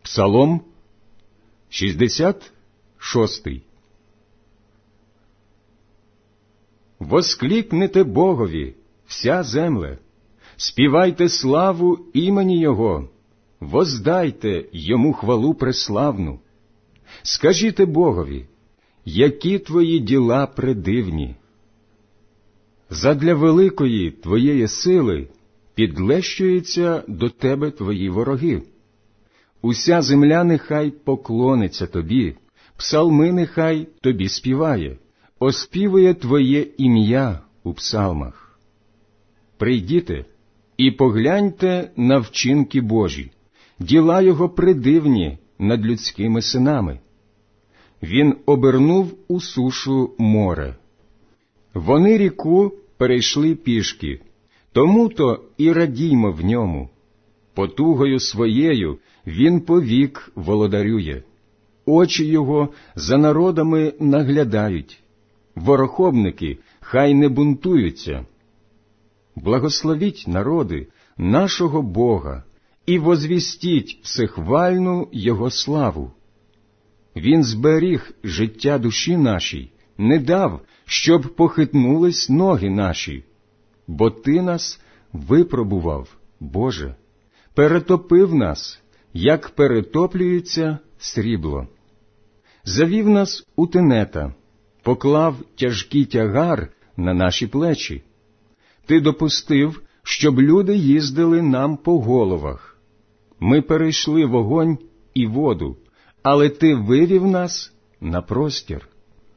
Псалом 66. Воскликнете Богові, вся земле, співайте славу імені Його, воздайте Йому хвалу преславну. Скажіте Богові, які Твої діла предивні. Задля великої Твоєї сили підлещуються до Тебе Твої вороги. Уся земля нехай поклониться Тобі, псалми нехай Тобі співає, оспівує Твоє ім'я у псалмах. Прийдіте і погляньте на вчинки Божі, діла Його предивні над людськими синами. Він обернув у сушу море. Вони ріку перейшли пішки, тому-то і радіймо в ньому. Потугою своєю він повік володарює. Очі його за народами наглядають. Ворохобники хай не бунтуються. Благословіть народи нашого Бога і возвістіть всехвальну Його славу. Він зберіг життя душі нашій, не дав, щоб похитнулись ноги наші. Бо Ти нас випробував, Боже, перетопив нас, як перетоплюється срібло. Завів нас у тенета, поклав тяжкий тягар на наші плечі. Ти допустив, щоб люди їздили нам по головах. Ми перейшли вогонь і воду, але Ти вивів нас на простір.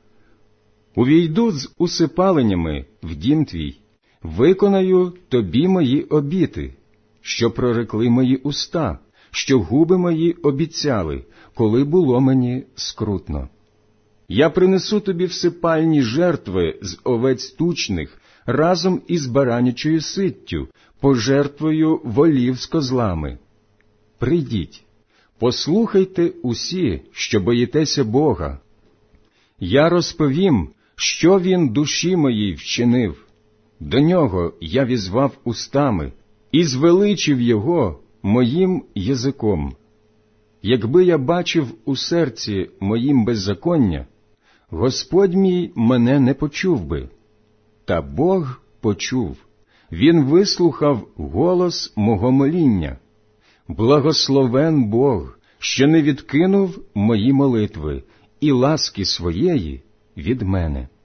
Увійду з усипаленнями в дім Твій, виконаю Тобі мої обіти, що прорекли мої уста, що губи мої обіцяли, коли було мені скрутно. Я принесу Тобі всипальні жертви з овець тучних разом із баранячою ситтю, пожертвою волів з козлами. Прийдіть, послухайте усі, що боїтеся Бога. Я розповім, що Він душі моїй вчинив. До Нього я візвав устами і звеличив Його моїм язиком. Якби я бачив у серці моїм беззаконня, Господь мій мене не почув би. Та Бог почув, Він вислухав голос мого моління. Благословен Бог, що не відкинув мої молитви і ласки своєї від мене.